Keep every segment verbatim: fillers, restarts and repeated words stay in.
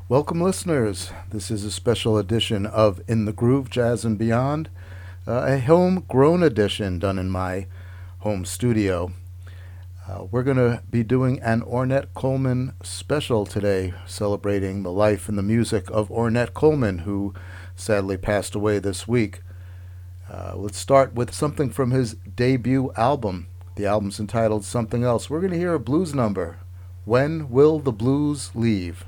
Welcome, listeners. This is a special edition of In the Groove, Jazz and Beyond, uh, a homegrown edition done in my home studio. Uh, we're going to be doing an Ornette Coleman special today, celebrating the life and the music of Ornette Coleman, who sadly passed away this week. Uh, let's start with something from his debut album. The album's entitled Something Else. We're going to hear a blues number, When Will the Blues Leave?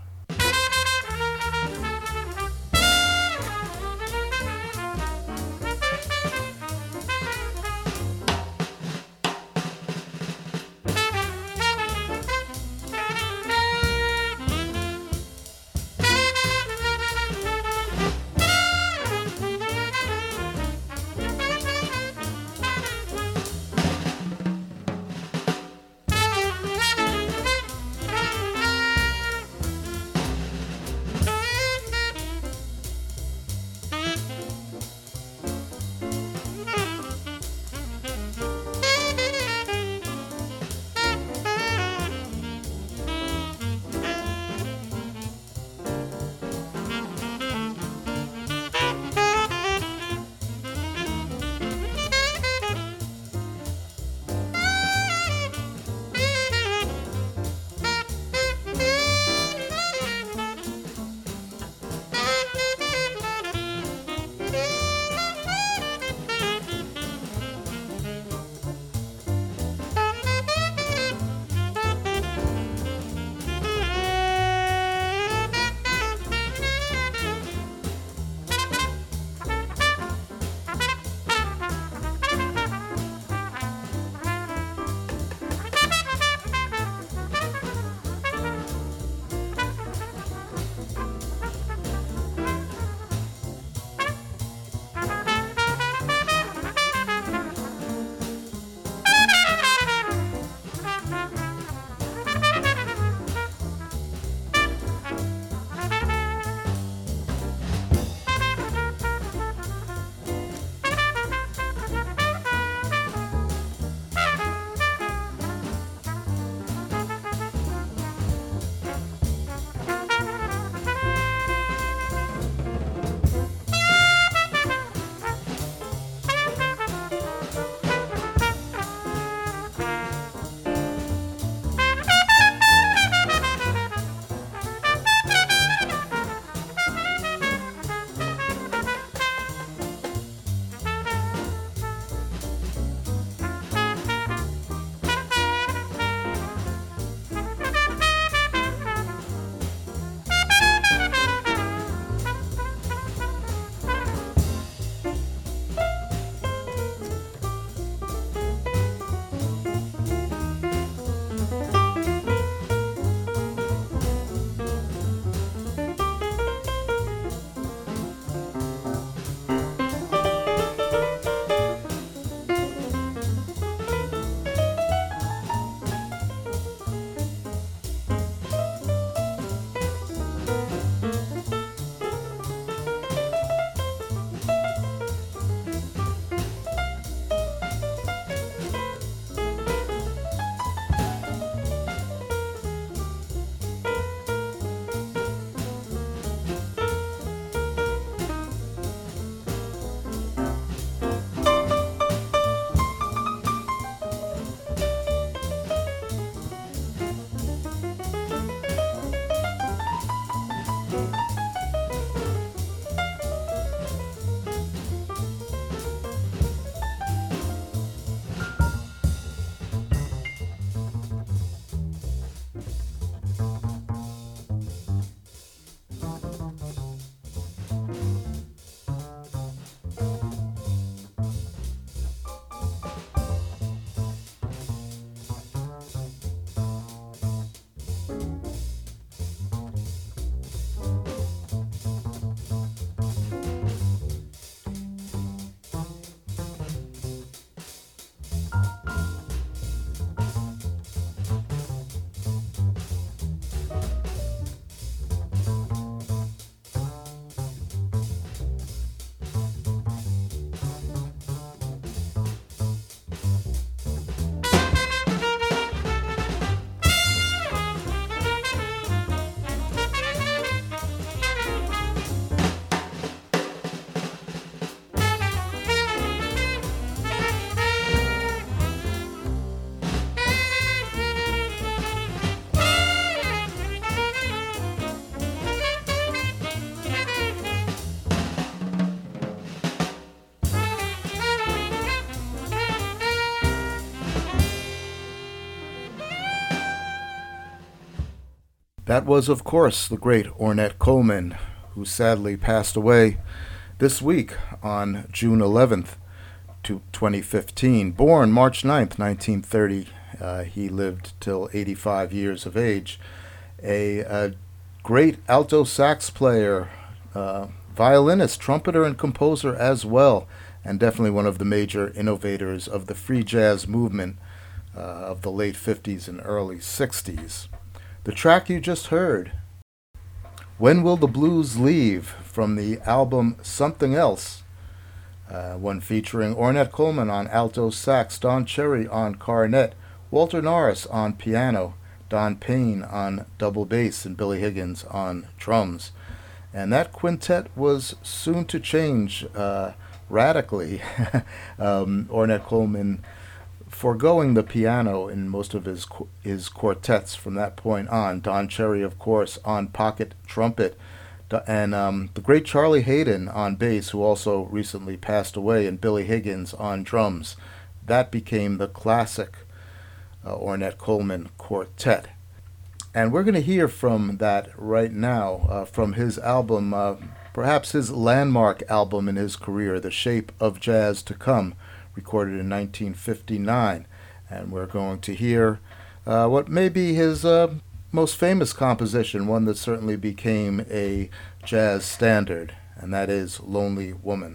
That was, of course, the great Ornette Coleman, who sadly passed away this week on June eleventh, twenty fifteen. Born March ninth, nineteen thirty, uh, he lived till eighty-five years of age. A, a great alto sax player, uh, violinist, trumpeter, and composer as well, and definitely one of the major innovators of the free jazz movement uh, of the late fifties and early sixties. The track you just heard, When Will the Blues Leave, from the album Something Else, uh, one featuring Ornette Coleman on alto sax, Don Cherry on cornet, Walter Norris on piano, Don Payne on double bass, and Billy Higgins on drums. And that quintet was soon to change uh, radically. um, Ornette Coleman foregoing the piano in most of his his quartets from that point on. Don Cherry, of course, on pocket trumpet, and um, the great Charlie Haydon on bass, who also recently passed away, and Billy Higgins on drums. That became the classic uh, Ornette Coleman quartet. And we're going to hear from that right now, uh, from his album, uh, perhaps his landmark album in his career, The Shape of Jazz to Come, recorded in nineteen fifty-nine. And we're going to hear uh, what may be his uh, most famous composition, one that certainly became a jazz standard, and that is Lonely Woman.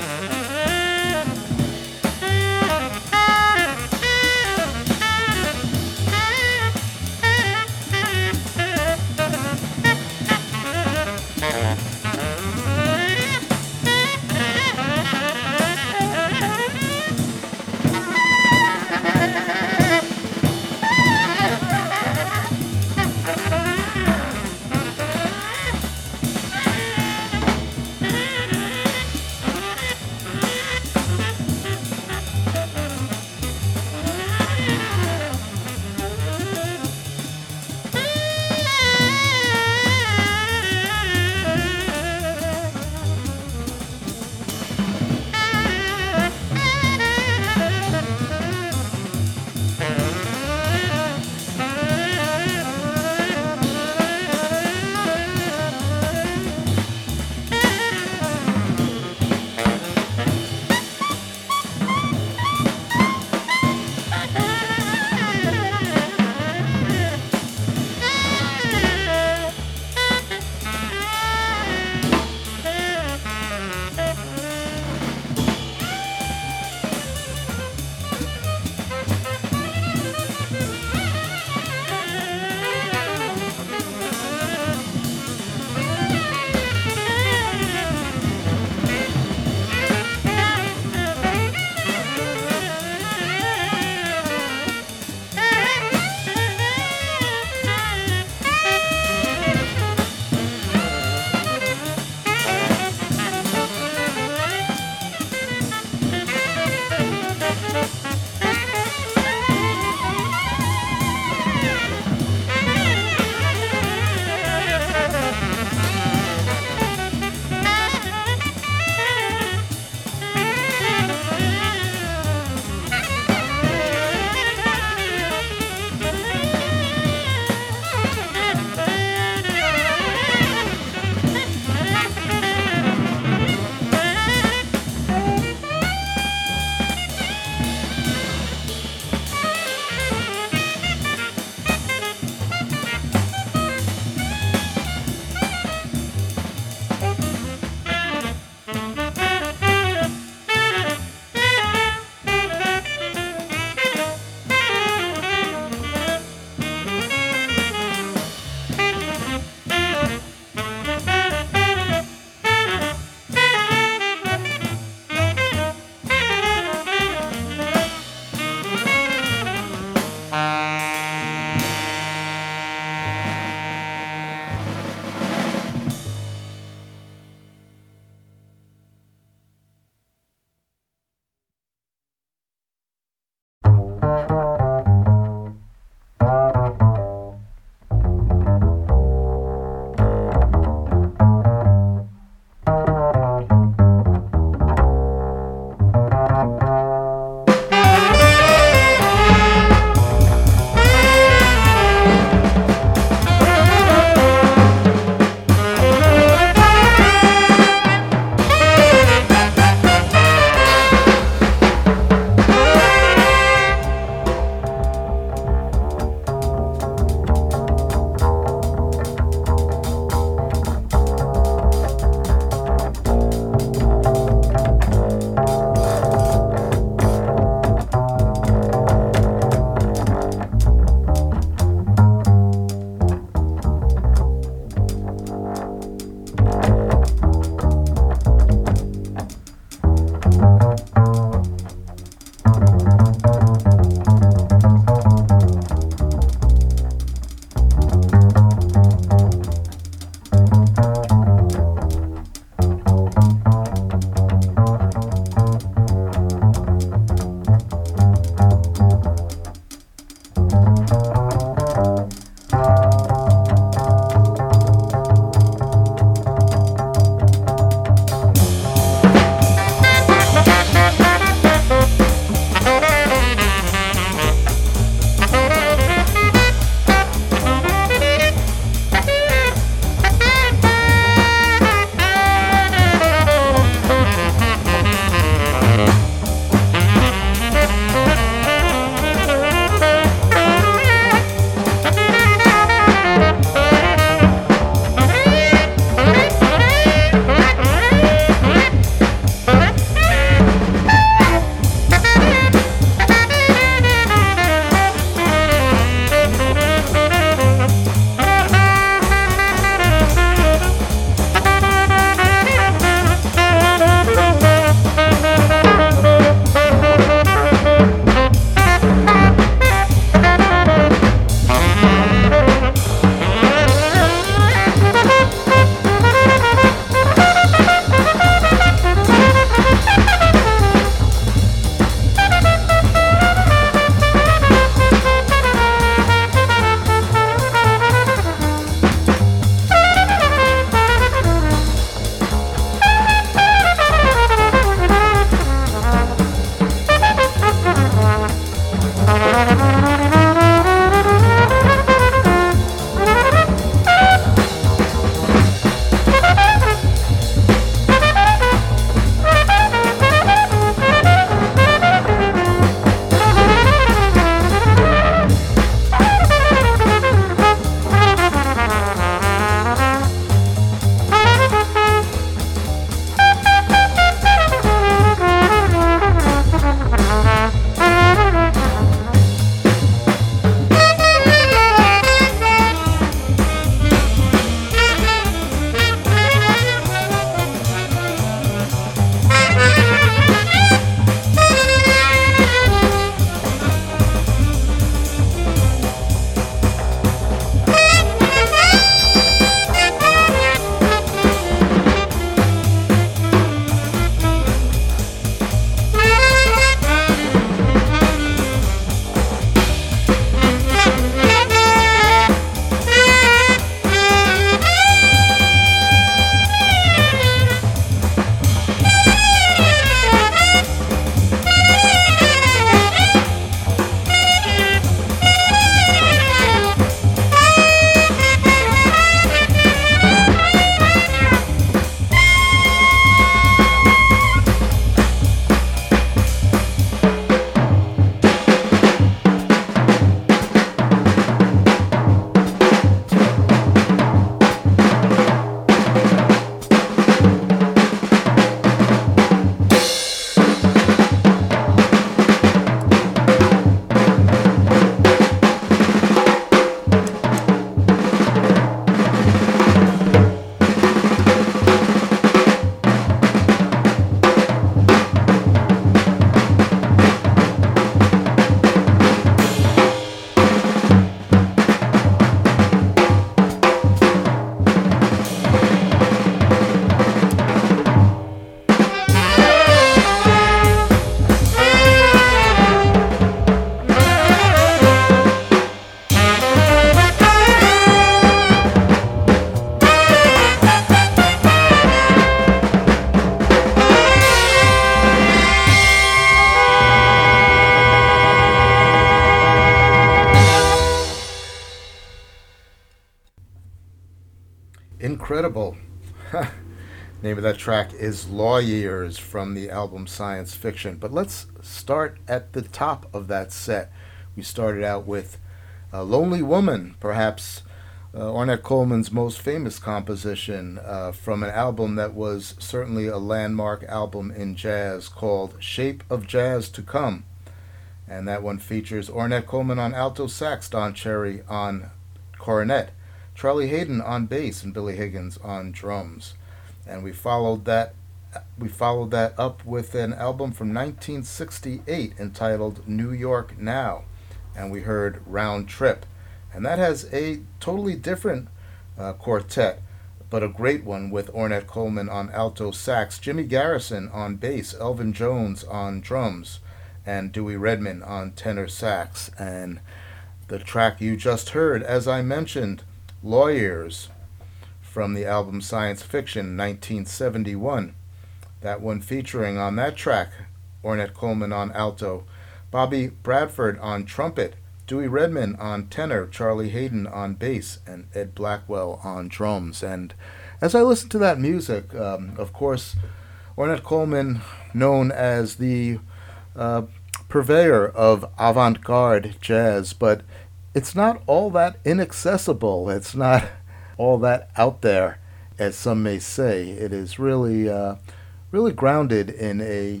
name of that track is Law Years from the album Science Fiction. But let's start at the top of that set. We started out with uh, Lonely Woman, perhaps uh, Ornette Coleman's most famous composition uh, from an album that was certainly a landmark album in jazz called Shape of Jazz to Come. And that one features Ornette Coleman on alto sax, Don Cherry on cornet, Charlie Haden on bass, and Billy Higgins on drums. And we followed that we followed that up with an album from nineteen sixty-eight entitled New York Now, and we heard Round Trip. And that has a totally different uh, quartet, but a great one, with Ornette Coleman on alto sax, Jimmy Garrison on bass, Elvin Jones on drums, and Dewey Redman on tenor sax. And the track you just heard, as I mentioned, Law Years, from the album Science Fiction, nineteen seventy-one. That one featuring on that track Ornette Coleman on alto, Bobby Bradford on trumpet, Dewey Redman on tenor, Charlie Haden on bass, and Ed Blackwell on drums. And as I listened to that music, um, of course, Ornette Coleman, known as the uh, purveyor of avant-garde jazz, but it's not all that inaccessible. It's not all that out there, as some may say. It is really, uh, really grounded in a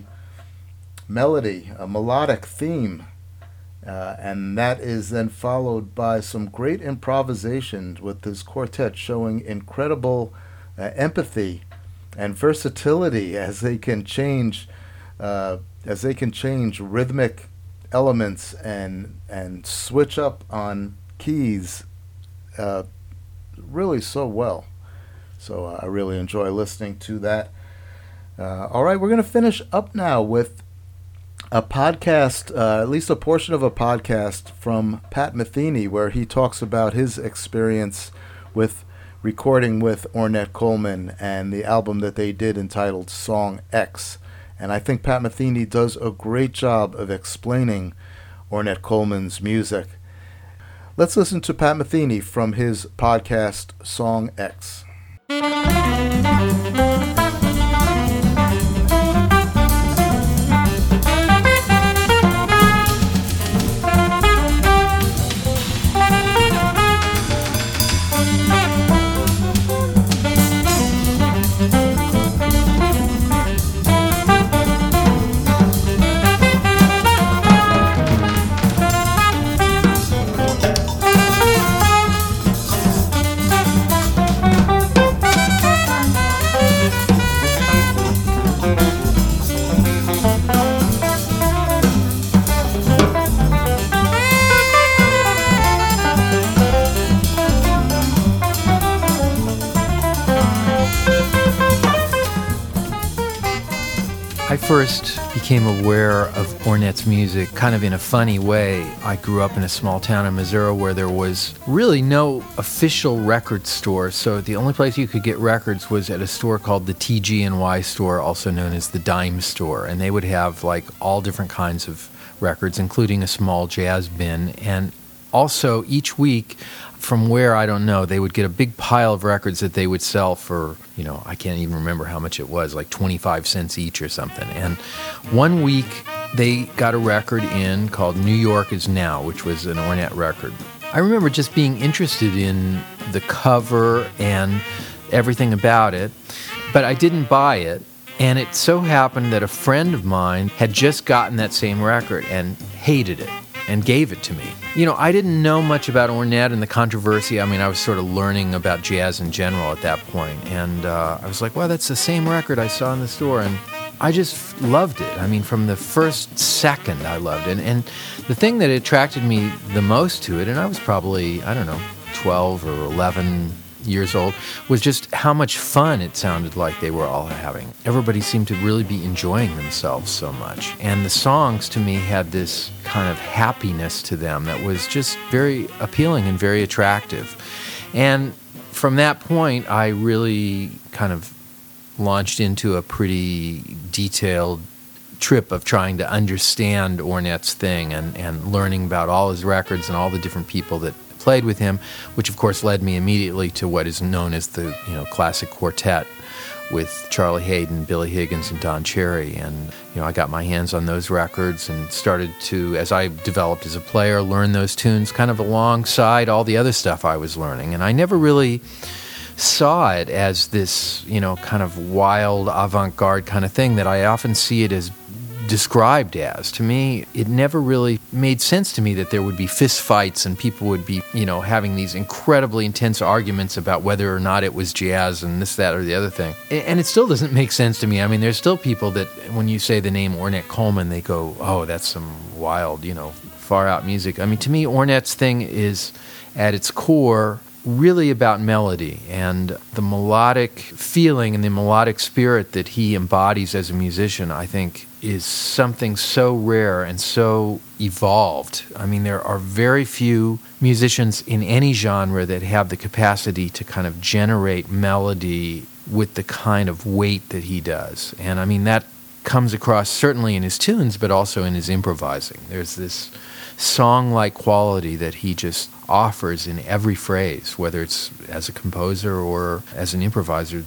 melody, a melodic theme, uh, and that is then followed by some great improvisations with this quartet showing incredible uh, empathy and versatility as they can change, uh, as they can change rhythmic elements and and switch up on keys uh, really so well. So uh, I really enjoy listening to that. Uh, all right, we're going to finish up now with a podcast, uh, at least a portion of a podcast from Pat Metheny, where he talks about his experience with recording with Ornette Coleman and the album that they did entitled Song X. And I think Pat Metheny does a great job of explaining Ornette Coleman's music. Let's listen to Pat Metheny from his podcast, Song X. I first became aware of Ornette's music kind of in a funny way. I grew up in a small town in Missouri where there was really no official record store, so the only place you could get records was at a store called the T G N Y store, also known as the Dime Store, and they would have like all different kinds of records, including a small jazz bin. And also each week, from where, I don't know, they would get a big pile of records that they would sell for, you know, I can't even remember how much it was, like twenty-five cents each or something. And one week they got a record in called New York Is Now, which was an Ornette record. I remember just being interested in the cover and everything about it, but I didn't buy it. And it so happened that a friend of mine had just gotten that same record and hated it and gave it to me. You know, I didn't know much about Ornette and the controversy. I mean, I was sort of learning about jazz in general at that point. And uh, I was like, well, that's the same record I saw in the store. And I just loved it. I mean, from the first second, I loved it. And, and the thing that attracted me the most to it, and I was probably, I don't know, twelve or eleven years old, was just how much fun it sounded like they were all having. Everybody seemed to really be enjoying themselves so much. And the songs, to me, had this kind of happiness to them that was just very appealing and very attractive. And from that point, I really kind of launched into a pretty detailed trip of trying to understand Ornette's thing and, and learning about all his records and all the different people that played with him, which of course led me immediately to what is known as the, you know, classic quartet with Charlie Hayden, Billy Higgins, and Don Cherry. And, you know, I got my hands on those records and started to, as I developed as a player, learn those tunes kind of alongside all the other stuff I was learning. And I never really saw it as this, you know, kind of wild avant-garde kind of thing that I often see it as described as. To me, it never really made sense to me that there would be fist fights and people would be, you know, having these incredibly intense arguments about whether or not it was jazz and this, that, or the other thing. And it still doesn't make sense to me. I mean, there's still people that when you say the name Ornette Coleman, they go, oh, that's some wild, you know, far out music. I mean, to me, Ornette's thing is at its core really about melody and the melodic feeling and the melodic spirit that he embodies as a musician, I think, is something so rare and so evolved. I mean, there are very few musicians in any genre that have the capacity to kind of generate melody with the kind of weight that he does. And I mean, that comes across certainly in his tunes, but also in his improvising. There's this song-like quality that he just offers in every phrase, whether it's as a composer or as an improviser.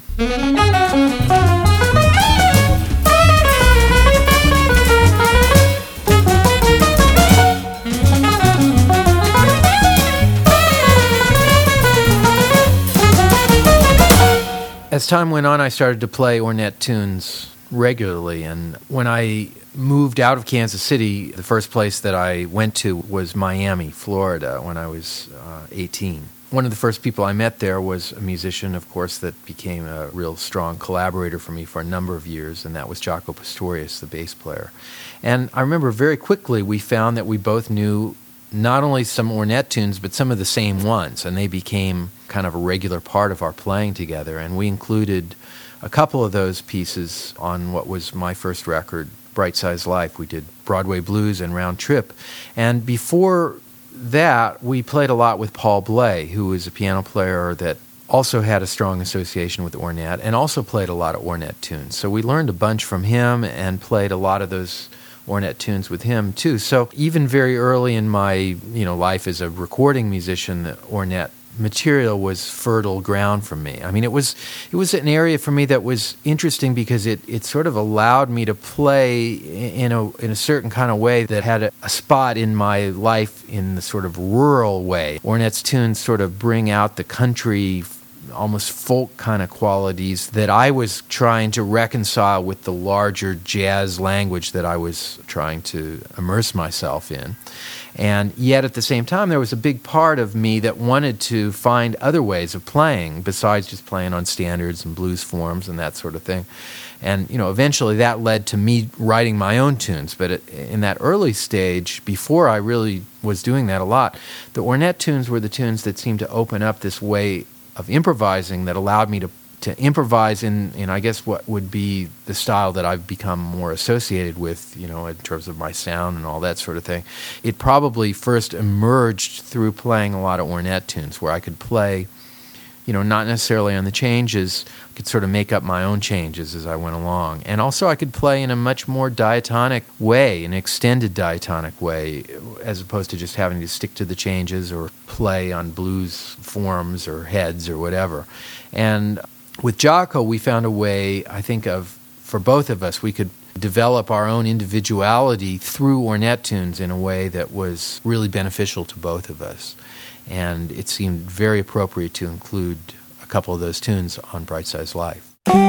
As time went on, I started to play Ornette tunes regularly, and when I moved out of Kansas City, the first place that I went to was Miami, Florida, when I was uh, eighteen. One of the first people I met there was a musician, of course, that became a real strong collaborator for me for a number of years, and that was Jaco Pastorius, the bass player. And I remember very quickly we found that we both knew not only some Ornette tunes, but some of the same ones, and they became kind of a regular part of our playing together. And we included a couple of those pieces on what was my first record, Bright Size Life. We did Broadway Blues and Round Trip. And before that, we played a lot with Paul Bley, who was a piano player that also had a strong association with Ornette and also played a lot of Ornette tunes. So we learned a bunch from him and played a lot of those Ornette tunes with him too. So even very early in my, you know, life as a recording musician, the Ornette material was fertile ground for me. I mean, it was it was an area for me that was interesting because it, it sort of allowed me to play in a in a certain kind of way that had a, a spot in my life in the sort of rural way. Ornette's tunes sort of bring out the country, almost folk kind of qualities that I was trying to reconcile with the larger jazz language that I was trying to immerse myself in. And yet at the same time, there was a big part of me that wanted to find other ways of playing besides just playing on standards and blues forms and that sort of thing. And, you know, eventually that led to me writing my own tunes. But it, in that early stage, before I really was doing that a lot, the Ornette tunes were the tunes that seemed to open up this way of improvising that allowed me to to improvise in, in, I guess, what would be the style that I've become more associated with, you know, in terms of my sound and all that sort of thing. It probably first emerged through playing a lot of Ornette tunes where I could play, you know, not necessarily on the changes, I could sort of make up my own changes as I went along. And also I could play in a much more diatonic way, an extended diatonic way, as opposed to just having to stick to the changes or play on blues forms or heads or whatever. And with Jaco, we found a way, I think, of, for both of us, we could develop our own individuality through Ornette tunes in a way that was really beneficial to both of us. And it seemed very appropriate to include a couple of those tunes on Bright Size Life.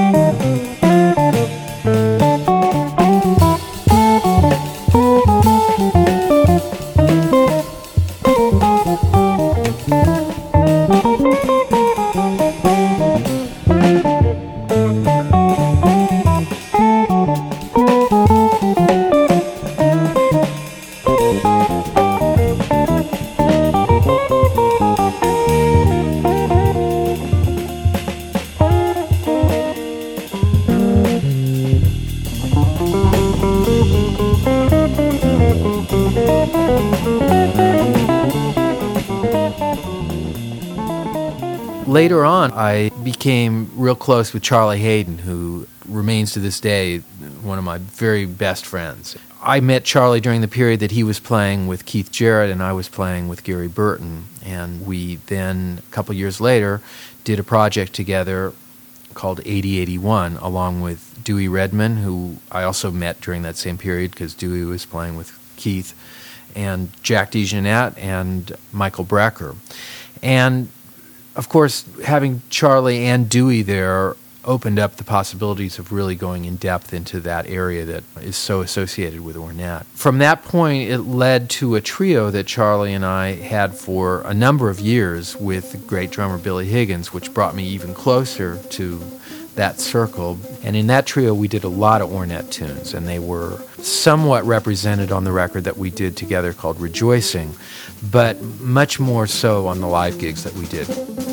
Later on, I became real close with Charlie Hayden, who remains to this day one of my very best friends. I met Charlie during the period that he was playing with Keith Jarrett and I was playing with Gary Burton. And we then, a couple years later, did a project together called eighty eighty-one, along with Dewey Redman, who I also met during that same period because Dewey was playing with Keith, and Jack DeJohnette and Michael Brecker. And, of course, having Charlie and Dewey there opened up the possibilities of really going in depth into that area that is so associated with Ornette. From that point, it led to a trio that Charlie and I had for a number of years with the great drummer Billy Higgins, which brought me even closer to that circle. And in that trio, we did a lot of Ornette tunes, and they were somewhat represented on the record that we did together called Rejoicing, but much more so on the live gigs that we did.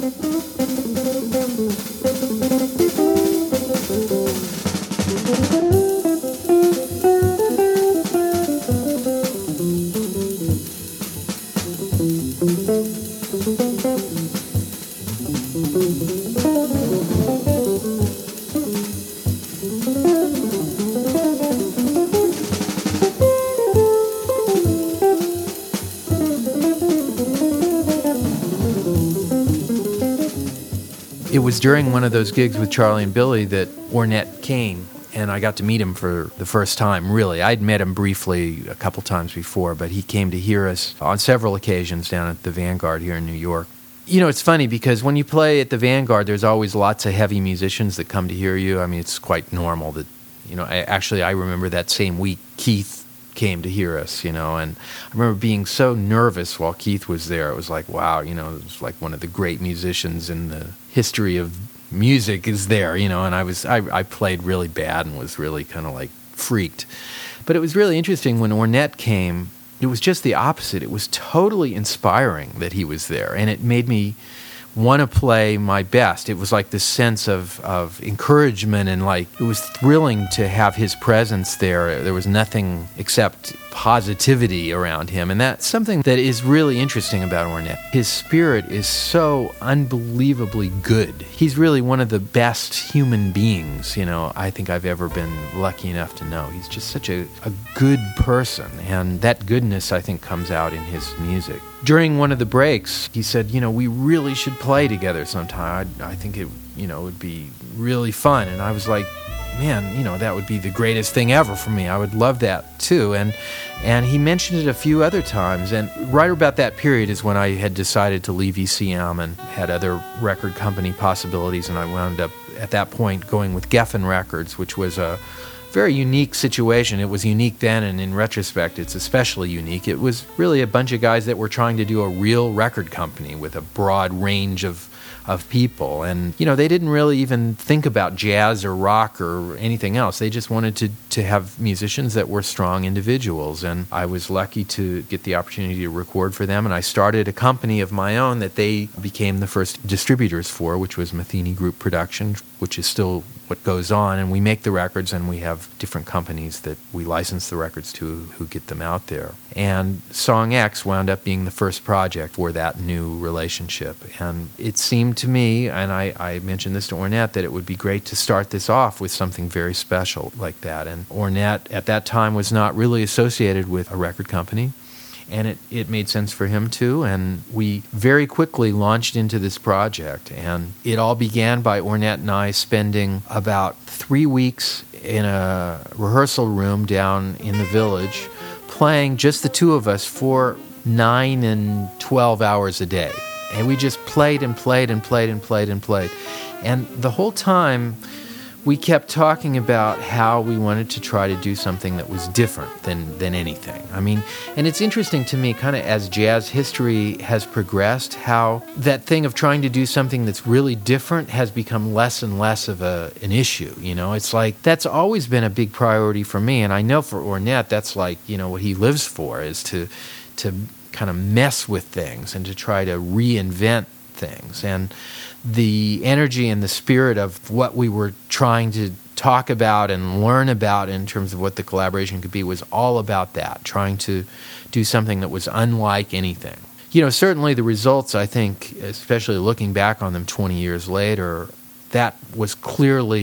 It was during one of those gigs with Charlie and Billy that Ornette came, and I got to meet him for the first time, really. I'd met him briefly a couple times before, but he came to hear us on several occasions down at the Vanguard here in New York. You know, it's funny because when you play at the Vanguard, there's always lots of heavy musicians that come to hear you. I mean, it's quite normal that, you know, I, actually I remember that same week Keith came to hear us, you know, and I remember being so nervous while Keith was there. It was like, wow, you know, it was like one of the great musicians in the history of music is there, you know, and I was, I, I played really bad and was really kind of like freaked. But it was really interesting when Ornette came, it was just the opposite. It was totally inspiring that he was there, and it made me want to play my best. It was like this sense of, of encouragement, and like it was thrilling to have his presence there. There was nothing except positivity around him, and that's something that is really interesting about Ornette. His spirit is so unbelievably good. He's really one of the best human beings, you know, I think I've ever been lucky enough to know. He's just such a, a good person, and that goodness, I think, comes out in his music. During one of the breaks, he said, you know, we really should play together sometime. I, I think it, you know, would be really fun. And I was like, man, you know, that would be the greatest thing ever for me. I would love that too. And and he mentioned it a few other times. And right about that period is when I had decided to leave E C M and had other record company possibilities. And I wound up at that point going with Geffen Records, which was a very unique situation. It was unique then, and in retrospect, it's especially unique. It was really a bunch of guys that were trying to do a real record company with a broad range of of people. And, you know, they didn't really even think about jazz or rock or anything else. They just wanted to, to have musicians that were strong individuals. And I was lucky to get the opportunity to record for them. And I started a company of my own that they became the first distributors for, which was Matheny Group Production, which is still what goes on. And we make the records, and we have different companies that we license the records to who get them out there. And Song X wound up being the first project for that new relationship. And it seemed to me, and I, I mentioned this to Ornette, that it would be great to start this off with something very special like that. And Ornette at that time was not really associated with a record company, and it, it made sense for him too. And we very quickly launched into this project. And it all began by Ornette and I spending about three weeks in a rehearsal room down in the Village, playing just the two of us for nine and twelve hours a day. And we just played and played and played and played and played. And the whole time, we kept talking about how we wanted to try to do something that was different than, than anything. I mean, and it's interesting to me, kind of as jazz history has progressed, how that thing of trying to do something that's really different has become less and less of a, an issue, you know? It's like, that's always been a big priority for me, and I know for Ornette, that's like, you know, what he lives for, is to to kind of mess with things and to try to reinvent things. And the energy and the spirit of what we were trying to talk about and learn about in terms of what the collaboration could be was all about that, trying to do something that was unlike anything. You know, certainly the results, I think, especially looking back on them twenty years later, that was clearly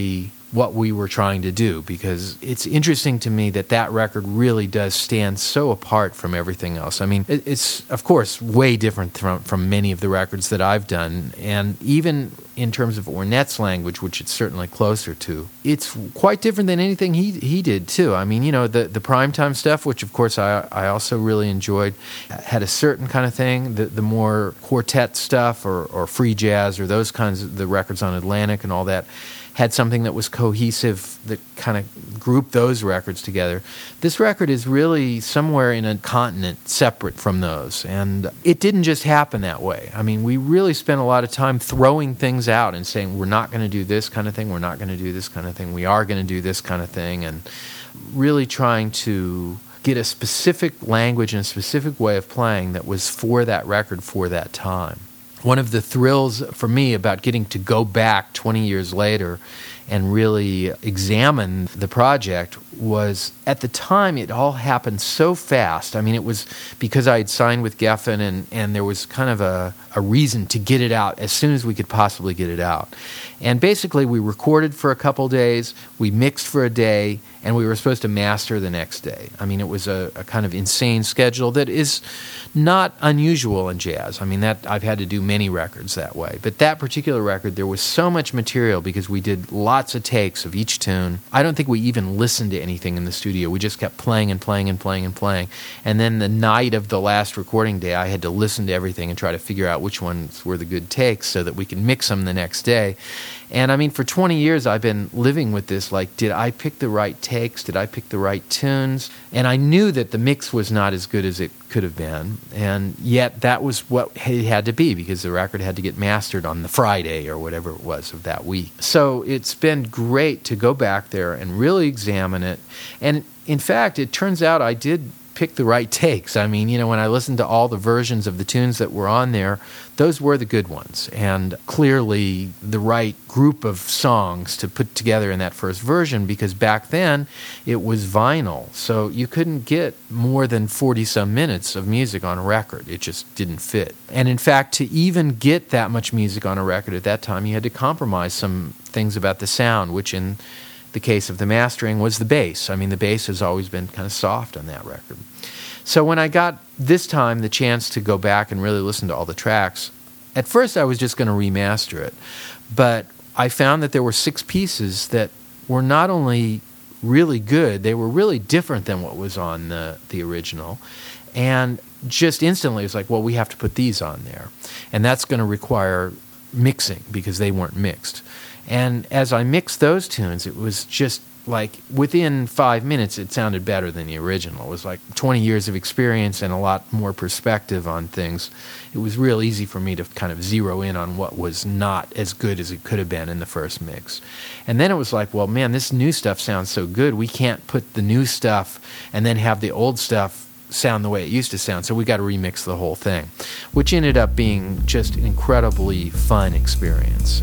what we were trying to do, because it's interesting to me that that record really does stand so apart from everything else. I mean, it, it's, of course, way different from, from many of the records that I've done, and even in terms of Ornette's language, which it's certainly closer to, it's quite different than anything he he did, too. I mean, you know, the, the primetime stuff, which, of course, I, I also really enjoyed, had a certain kind of thing. The, the more quartet stuff or, or free jazz or those kinds of the records on Atlantic and all that had something that was cohesive that kind of grouped those records together. This record is really somewhere in a continent separate from those, and it didn't just happen that way. I mean, we really spent a lot of time throwing things out and saying, we're not going to do this kind of thing, we're not going to do this kind of thing, we are going to do this kind of thing, and really trying to get a specific language and a specific way of playing that was for that record for that time. One of the thrills for me about getting to go back twenty years later and really examine the project was, at the time, it all happened so fast. I mean, it was because I had signed with Geffen, and, and there was kind of a, a reason to get it out as soon as we could possibly get it out. And basically, we recorded for a couple days, we mixed for a day, and we were supposed to master the next day. I mean, it was a, a kind of insane schedule that is not unusual in jazz. I mean, that I've had to do many records that way. But that particular record, there was so much material because we did lots of takes of each tune. I don't think we even listened to anything in the studio. We just kept playing and playing and playing and playing. And then the night of the last recording day, I had to listen to everything and try to figure out which ones were the good takes so that we could mix them the next day. And I mean, for twenty years, I've been living with this, like, did I pick the right takes? Did I pick the right tunes? And I knew that the mix was not as good as it could have been. And yet that was what it had to be, because the record had to get mastered on the Friday or whatever it was of that week. So it's been great to go back there and really examine it. And in fact, it turns out I did pick the right takes. I mean, you know, when I listened to all the versions of the tunes that were on there, those were the good ones, and clearly the right group of songs to put together in that first version, because back then it was vinyl, so you couldn't get more than forty-some minutes of music on a record. It just didn't fit. And in fact, to even get that much music on a record at that time, you had to compromise some things about the sound, which in the case of the mastering was the bass. I mean, the bass has always been kind of soft on that record. So when I got this time the chance to go back and really listen to all the tracks, at first I was just going to remaster it, but I found that there were six pieces that were not only really good, they were really different than what was on the, the original. And just instantly it was like, well, we have to put these on there. And that's going to require mixing because they weren't mixed. And as I mixed those tunes, it was just like within five minutes, it sounded better than the original. It was like twenty years of experience and a lot more perspective on things. It was real easy for me to kind of zero in on what was not as good as it could have been in the first mix. And then it was like, well, man, this new stuff sounds so good. We can't put the new stuff and then have the old stuff sound the way it used to sound, so we got to remix the whole thing, which ended up being just an incredibly fun experience.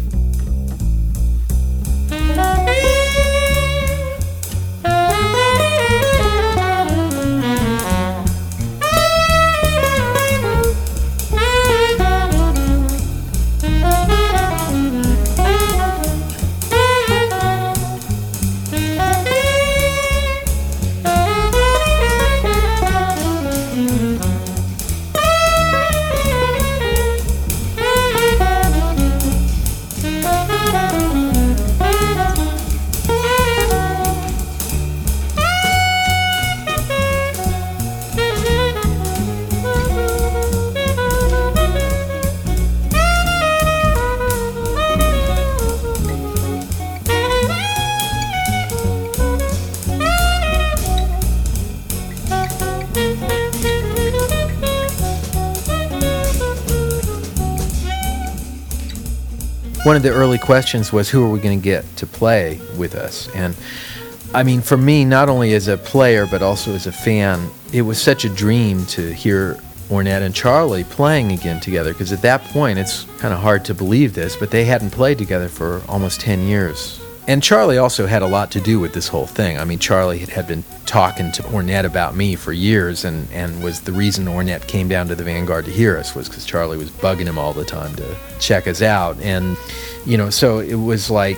One of the early questions was, who are we going to get to play with us? And I mean, for me, not only as a player, but also as a fan, it was such a dream to hear Ornette and Charlie playing again together, because at that point, it's kind of hard to believe this, but they hadn't played together for almost ten years. And Charlie also had a lot to do with this whole thing. I mean, Charlie had been talking to Ornette about me for years, and, and was the reason Ornette came down to the Vanguard to hear us, was because Charlie was bugging him all the time to check us out. And, you know, so it was like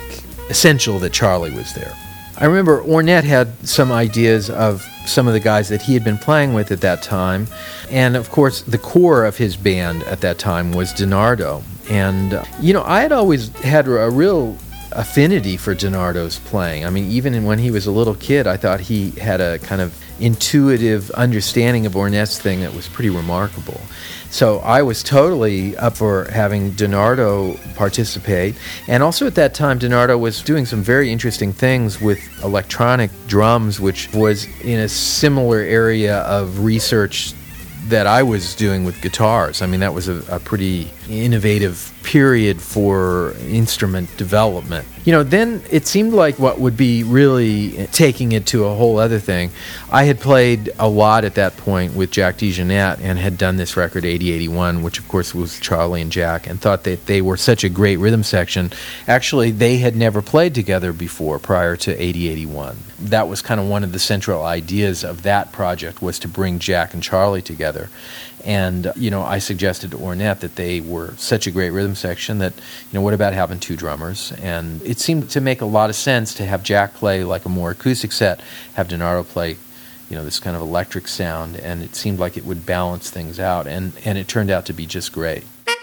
essential that Charlie was there. I remember Ornette had some ideas of some of the guys that he had been playing with at that time. And, of course, the core of his band at that time was DiNardo. And, uh, you know, I had always had a real affinity for DiNardo's playing. I mean, even when he was a little kid, I thought he had a kind of intuitive understanding of Ornette's thing that was pretty remarkable. So I was totally up for having DiNardo participate. And also at that time, DiNardo was doing some very interesting things with electronic drums, which was in a similar area of research that I was doing with guitars. I mean, that was a, a pretty innovative period for instrument development. You know, then it seemed like what would be really taking it to a whole other thing. I had played a lot at that point with Jack DeJohnette and had done this record eighty eighty-one, which of course was Charlie and Jack, and thought that they were such a great rhythm section. Actually, they had never played together before prior to eighty eighty-one. That was kind of one of the central ideas of that project, was to bring Jack and Charlie together. And, you know, I suggested to Ornette that they were such a great rhythm section that, you know, what about having two drummers? And it seemed to make a lot of sense to have Jack play like a more acoustic set, have DiNardo play, you know, this kind of electric sound, and it seemed like it would balance things out, and, and it turned out to be just great.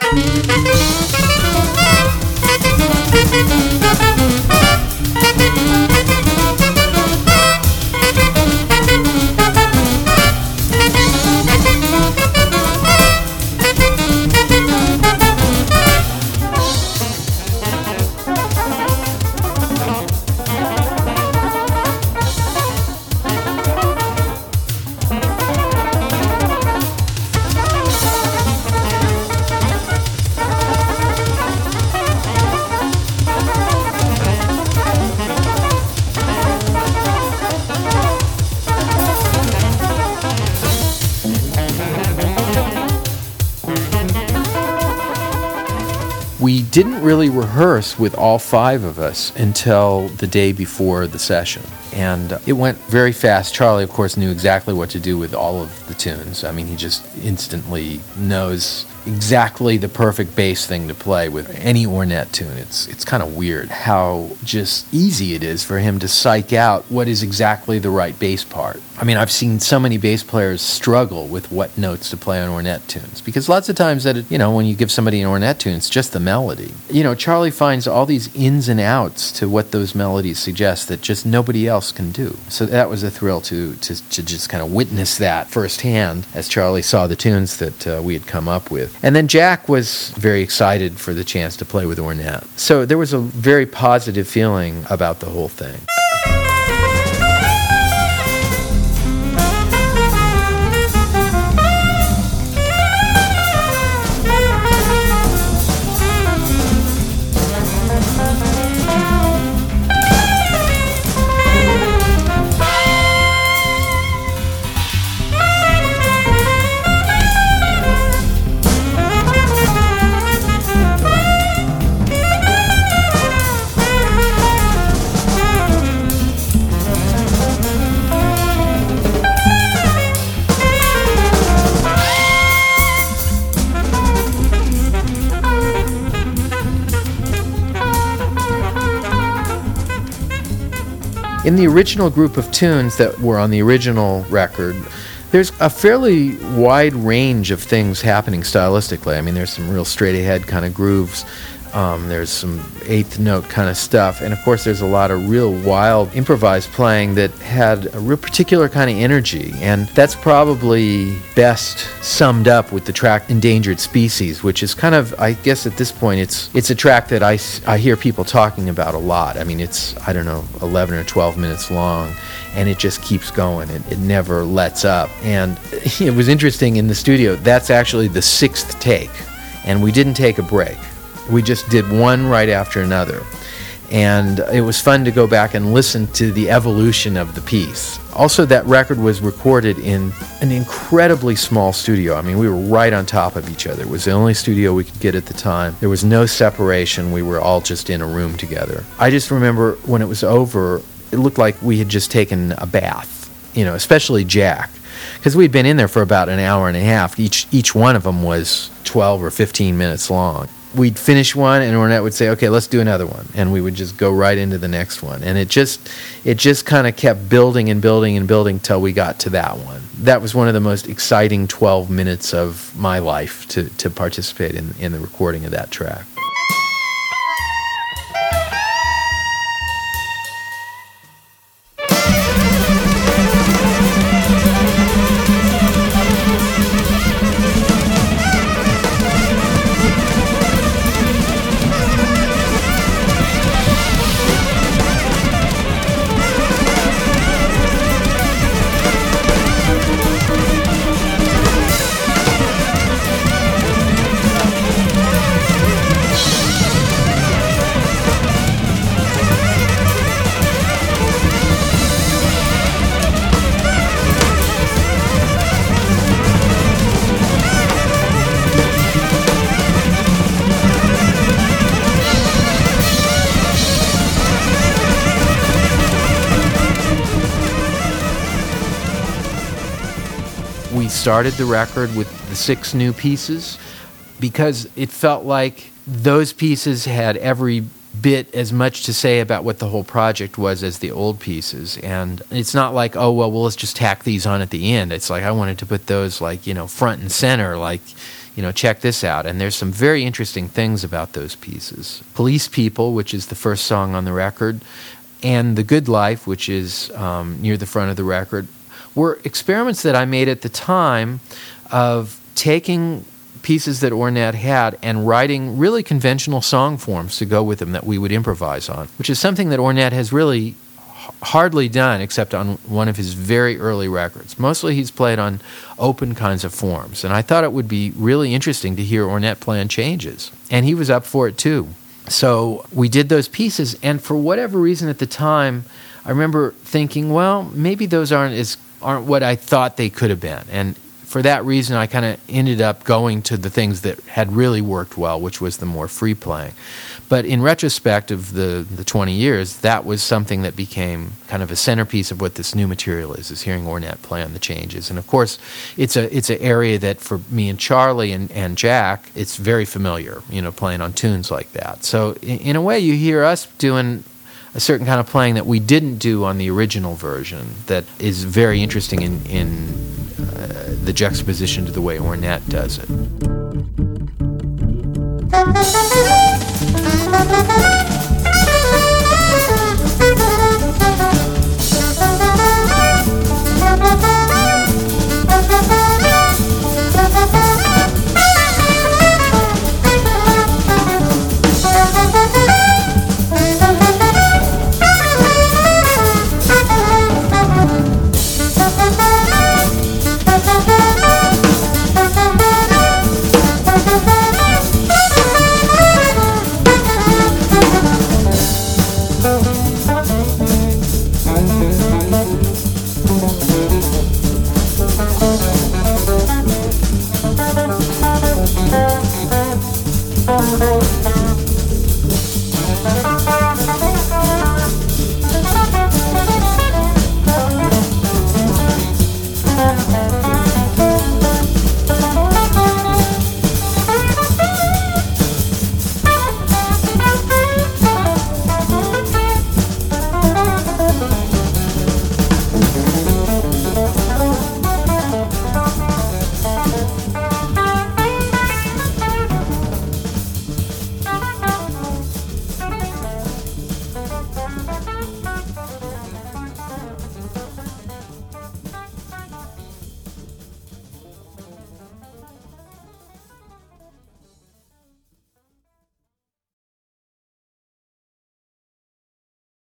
We didn't really rehearse with all five of us until the day before the session. And it went very fast. Charlie, of course, knew exactly what to do with all of the tunes. I mean, he just instantly knows exactly the perfect bass thing to play with any Ornette tune. It's it's kind of weird how just easy it is for him to psych out what is exactly the right bass part. I mean, I've seen so many bass players struggle with what notes to play on Ornette tunes, because lots of times that, it, you know, when you give somebody an Ornette tune, it's just the melody. You know, Charlie finds all these ins and outs to what those melodies suggest that just nobody else can do. So that was a thrill to to, to just kind of witness that firsthand as Charlie saw the tunes that uh, we had come up with. And then Jack was very excited for the chance to play with Ornette. So there was a very positive feeling about the whole thing. In the original group of tunes that were on the original record, there's a fairly wide range of things happening stylistically. I mean, there's some real straight-ahead kind of grooves. Um, there's some eighth note kind of stuff. And, of course, there's a lot of real wild improvised playing that had a real particular kind of energy. And that's probably best summed up with the track Endangered Species, which is kind of, I guess at this point, it's it's a track that I, I hear people talking about a lot. I mean, it's, I don't know, eleven or twelve minutes long, and it just keeps going. It, it never lets up. And it was interesting in the studio, that's actually the sixth take, and we didn't take a break. We just did one right after another. And it was fun to go back and listen to the evolution of the piece. Also, that record was recorded in an incredibly small studio. I mean, we were right on top of each other. It was the only studio we could get at the time. There was no separation. We were all just in a room together. I just remember when it was over, it looked like we had just taken a bath, you know, especially Jack. Because we'd been in there for about an hour and a half. Each, each one of them was twelve or fifteen minutes long. we'd finish one, and Ornette would say, "Okay, let's do another one," and we would just go right into the next one. And it just, it just kind of kept building and building and building till we got to that one. That was one of the most exciting twelve minutes of my life to to participate in in the recording of that track. We started the record with the six new pieces because it felt like those pieces had every bit as much to say about what the whole project was as the old pieces. And it's not like, oh, well, well, let's just tack these on at the end. It's like I wanted to put those, like, you know, front and center, like, you know, check this out. And there's some very interesting things about those pieces. Police People, which is the first song on the record, and The Good Life, which is um, near the front of the record, were experiments that I made at the time of taking pieces that Ornette had and writing really conventional song forms to go with them that we would improvise on, which is something that Ornette has really h- hardly done except on one of his very early records. Mostly he's played on open kinds of forms, and I thought it would be really interesting to hear Ornette play on changes, and he was up for it too. So we did those pieces, and for whatever reason at the time, I remember thinking, well, maybe those aren't as aren't what I thought they could have been. And for that reason, I kind of ended up going to the things that had really worked well, which was the more free playing. But in retrospect of the, the twenty years, that was something that became kind of a centerpiece of what this new material is, is hearing Ornette play on the changes. And of course, it's a it's an area that for me and Charlie and, and Jack, it's very familiar, you know, playing on tunes like that. So in, in a way, you hear us doing a certain kind of playing that we didn't do on the original version that is very interesting in, in uh, the juxtaposition to the way Ornette does it.